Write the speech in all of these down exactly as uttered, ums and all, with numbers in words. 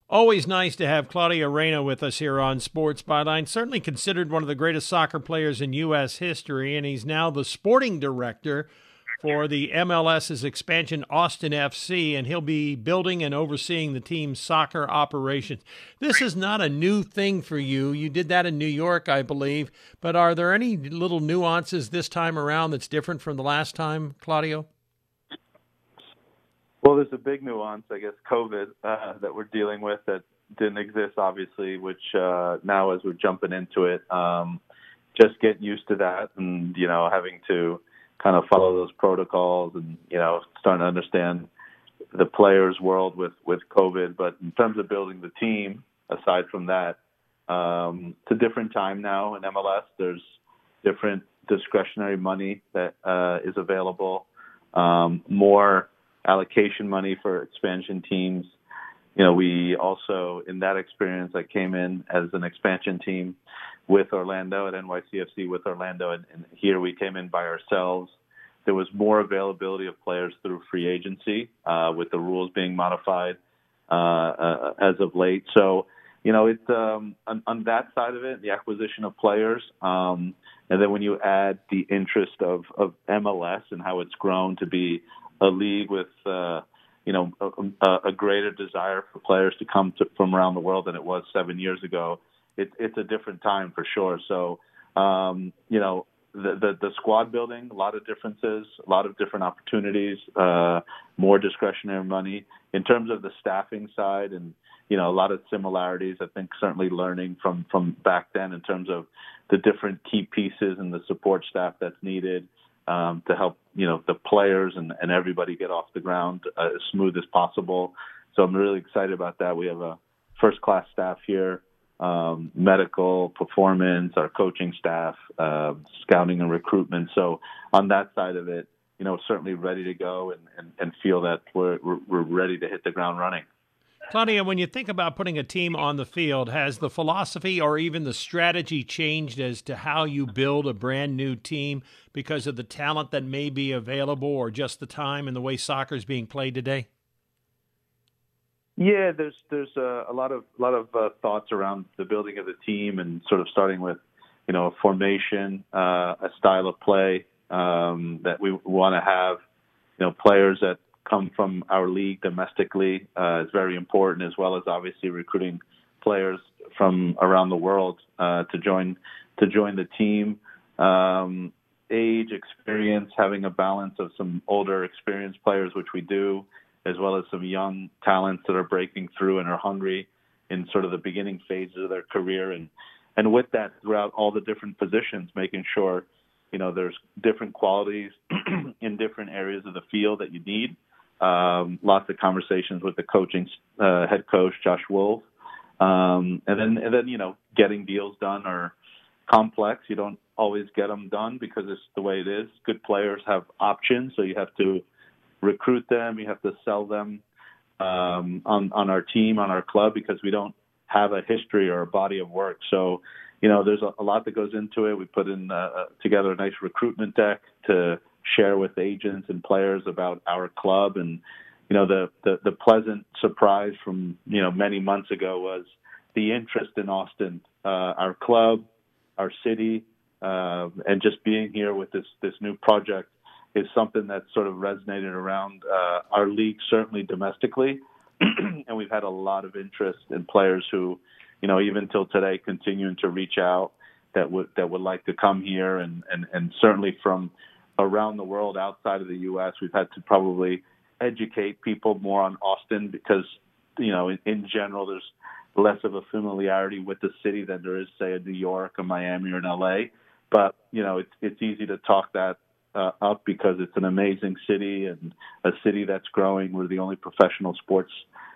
Always nice to have Claudio Reyna with us here on Sports Byline. Certainly considered one of the greatest soccer players in U S history, and he's now the sporting director for the M L S's expansion Austin F C, and he'll be building and overseeing the team's soccer operations. This is not a new thing for you. You did that in New York, I believe, but are there any little nuances this time around that's different from the last time, Claudio? Well, there's a big nuance, I guess, COVID uh, that we're dealing with that didn't exist, obviously, which uh, now as we're jumping into it, um, just getting used to that and, you know, having to kind of follow those protocols and, you know, starting to understand the players' world with, with COVID. But in terms of building the team, aside from that, um, it's a different time now in M L S. There's different discretionary money that uh, is available, um, more allocation money for expansion teams. You know, we also, in that experience, I came in as an expansion team with Orlando at N Y C F C with Orlando, and, and here we came in by ourselves. There was more availability of players through free agency, uh, with the rules being modified uh, uh, as of late. So, you know, it's um, on, on that side of it, the acquisition of players, um, and then when you add the interest of, of M L S and how it's grown to be a league with, uh, you know, a, a greater desire for players to come to, from around the world than it was seven years ago. It, it's a different time for sure. So, um, you know, the, the, the squad building, a lot of differences, a lot of different opportunities, uh, more discretionary money. In terms of the staffing side and, you know, a lot of similarities, I think certainly learning from, from back then in terms of the different key pieces and the support staff that's needed. Um, to help, you know, the players and, and everybody get off the ground uh, as smooth as possible. So I'm really excited about that. We have a first-class staff here, um, medical, performance, our coaching staff, uh, scouting and recruitment. So on that side of it, you know, certainly ready to go and, and, and feel that we're, we're, we're ready to hit the ground running. Claudio, when you think about putting a team on the field, has the philosophy or even the strategy changed as to how you build a brand new team because of the talent that may be available or just the time and the way soccer is being played today? Yeah, there's there's a, a lot of a lot of uh, thoughts around the building of the team and sort of starting with, you know, a formation, uh, a style of play um, that we want to have, you know, players that come from our league domestically uh, is very important, as well as obviously recruiting players from around the world uh, to join to join the team. Um, age, experience, having a balance of some older, experienced players, which we do, as well as some young talents that are breaking through and are hungry in sort of the beginning phases of their career, and and with that throughout all the different positions, making sure, you know, there's different qualities in different areas of the field that you need. Um, lots of conversations with the coaching uh, head coach, Josh Wolf. Um, and then, and then, you know, getting deals done are complex. You don't always get them done because it's the way it is. Good players have options, so you have to recruit them. You have to sell them um, on, on our team, on our club, because we don't have a history or a body of work. So, you know, there's a, a lot that goes into it. We put in uh, together a nice recruitment deck to share with agents and players about our club. And, you know, the, the, the pleasant surprise from, you know, many months ago was the interest in Austin, uh, our club, our city, uh, and just being here with this, this new project is something that sort of resonated around uh, our league, certainly domestically. And we've had a lot of interest in players who, you know, even till today, continuing to reach out that would, that would like to come here. And, and, and certainly from around the world outside of the U S, we've had to probably educate people more on Austin because, you know, in, in general, there's less of a familiarity with the city than there is, say, in New York or Miami or in L A. But, you know, it's, it's easy to talk that uh, up because it's an amazing city and a city that's growing. We're the only professional sports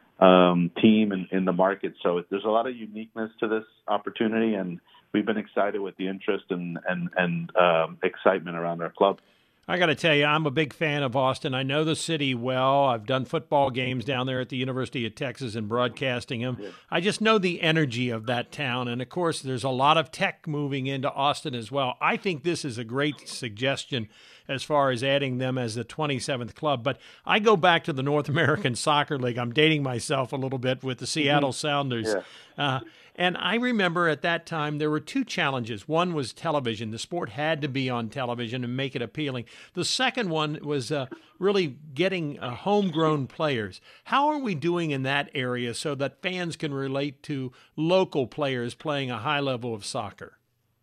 um, team in, in the market. So it, there's a lot of uniqueness to this opportunity, and we've been excited with the interest and, and, and um, excitement around our club. I got to tell you, I'm a big fan of Austin. I know the city well. I've done football games down there at the University of Texas and broadcasting them. Yeah. I just know the energy of that town. And, of course, there's a lot of tech moving into Austin as well. I think this is a great suggestion as far as adding them as the twenty-seventh club. But I go back to the North American Soccer League. I'm dating myself a little bit with the Seattle Mm-hmm. Sounders. Yeah. Uh, and I remember at that time there were two challenges. One was television. The sport had to be on television and make it appealing. The second one was uh, really getting uh, homegrown players. How are we doing in that area so that fans can relate to local players playing a high level of soccer?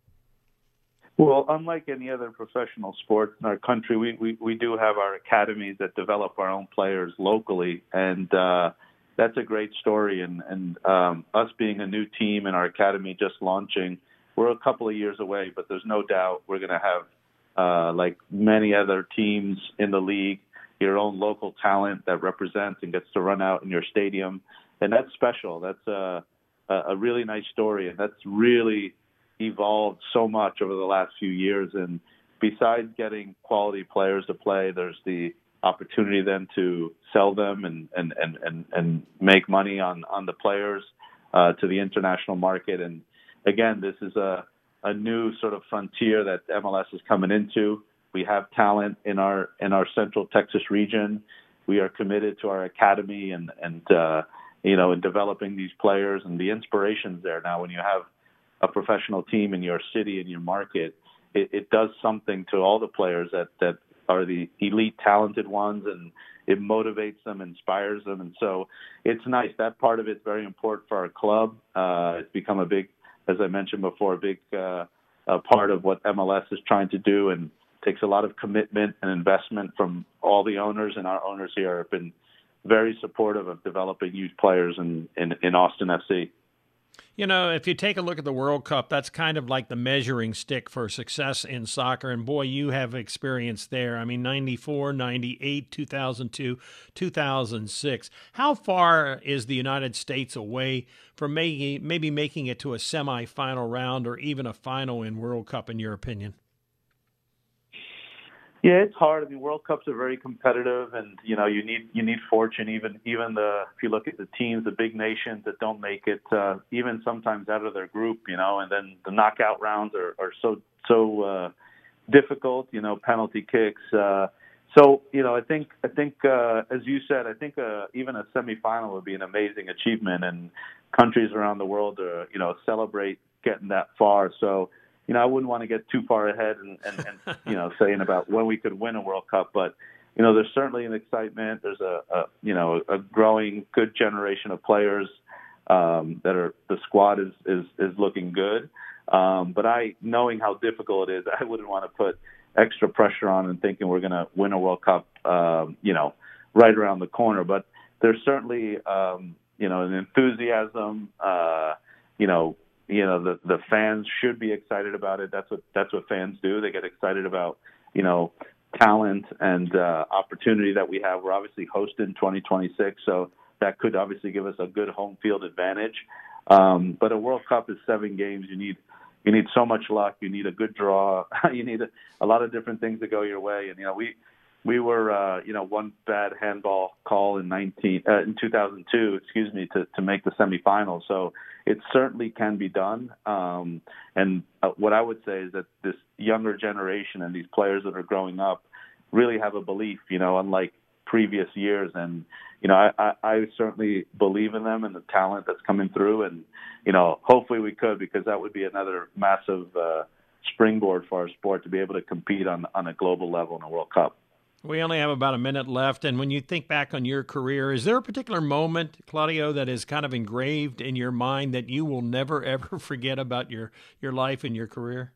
Well, unlike any other professional sport in our country, we, we, we do have our academies that develop our own players locally, and uh, that's a great story. And, and um, us being a new team and our academy just launching, we're a couple of years away, but there's no doubt we're going to have, uh, like many other teams in the league, your own local talent that represents and gets to run out in your stadium. And that's special. That's a, a really nice story, and that's really evolved so much over the last few years. And besides getting quality players to play, there's the opportunity then to sell them and and and and, and make money on on the players uh, to the international market. And again, this is a a new sort of frontier that M L S is coming into. We have talent in our in our Central Texas region. We are committed to our academy and and uh, you know, in developing these players, and the inspiration's there now. When you have a professional team in your city, in your market, it, it does something to all the players that, that are the elite talented ones, and it motivates them, inspires them. And so it's nice. That part of it's very important for our club. Uh, it's become a big, as I mentioned before, a big uh, a part of what M L S is trying to do, and takes a lot of commitment and investment from all the owners, and our owners here have been very supportive of developing youth players in, in, in Austin F C. You know, if you take a look at the World Cup, that's kind of like the measuring stick for success in soccer. And boy, you have experience there. I mean, ninety-four, ninety-eight, two thousand two, two thousand six. How far is the United States away from maybe, maybe making it to a semifinal round or even a final in World Cup, in your opinion? Yeah, it's hard. I mean, World Cups are very competitive, and you know, you need you need fortune. Even even the if you look at the teams, the big nations that don't make it, uh, even sometimes out of their group, you know, and then the knockout rounds are, are so so uh, difficult. You know, penalty kicks. Uh, so you know, I think I think uh, as you said, I think uh, even a semifinal would be an amazing achievement, and countries around the world, uh, you know, celebrate getting that far. So. You know, I wouldn't want to get too far ahead and, and, and, you know, saying about when we could win a World Cup. But, you know, there's certainly an excitement. There's a, a you know, a growing good generation of players um, that are – the squad is, is, is looking good. Um, but I, knowing how difficult it is, I wouldn't want to put extra pressure on and thinking we're going to win a World Cup, um, you know, right around the corner. But there's certainly, um, you know, an enthusiasm, uh, you know, You know, the, the fans should be excited about it. That's what that's what fans do. They get excited about, you know, talent and uh, opportunity that we have. We're obviously hosting twenty twenty-six, so that could obviously give us a good home field advantage. Um, but a World Cup is seven games. You need you need so much luck. You need a good draw. You need a, a lot of different things to go your way. And you know, we we were uh, you know one bad handball call in nineteen uh, in two thousand two, excuse me, to to make the semifinals. So it certainly can be done. Um, and uh, what I would say is that this younger generation and these players that are growing up really have a belief, you know, unlike previous years. And, you know, I, I, I certainly believe in them and the talent that's coming through. And, you know, hopefully we could, because that would be another massive uh, springboard for our sport to be able to compete on, on a global level in a World Cup. We only have about a minute left, and when you think back on your career, is there a particular moment, Claudio, that is kind of engraved in your mind that you will never, ever forget about your, your life and your career?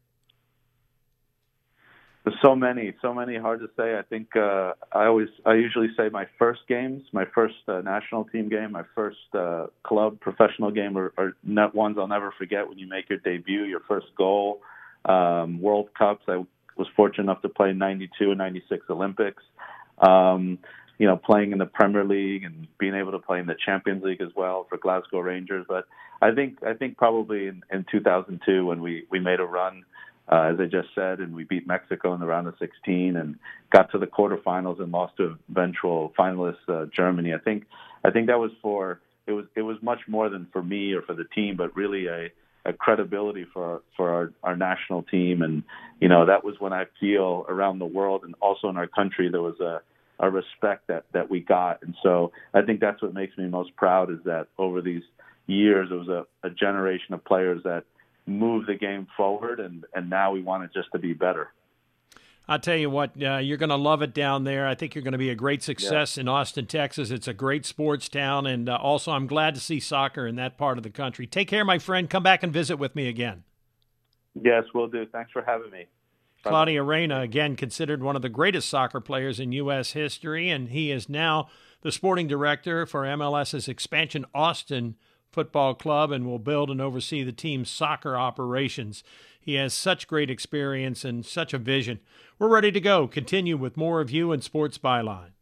There's so many, so many, hard to say. I think uh, I always, I usually say my first games, my first uh, national team game, my first uh, club professional game are, are not ones I'll never forget. When you make your debut, your first goal, um, World Cups. I was fortunate enough to play in ninety-two and ninety-six Olympics, um, you know, playing in the Premier League and being able to play in the Champions League as well for Glasgow Rangers. But I think I think probably in, in two thousand two when we, we made a run, uh, as I just said, and we beat Mexico in the round of sixteen and got to the quarterfinals and lost to eventual finalist uh, Germany. I think I think that was for it was it was much more than for me or for the team, but really a a credibility for for our, our national team. And you know, that was when I feel around the world and also in our country there was a a respect that that we got. And so I think that's what makes me most proud, is that over these years it was a, a generation of players that moved the game forward, and and now we want it just to be better. I'll tell you what, uh, you're going to love it down there. I think you're going to be a great success yeah. in Austin, Texas. It's a great sports town, and uh, also I'm glad to see soccer in that part of the country. Take care, my friend. Come back and visit with me again. Yes, will do. Thanks for having me. Bye. Claudio Reyna, again, considered one of the greatest soccer players in U S history, and he is now the sporting director for MLS's expansion Austin Football Club and will build and oversee the team's soccer operations. He has such great experience and such a vision. We're ready to go. Continue with more of you in Sports Byline.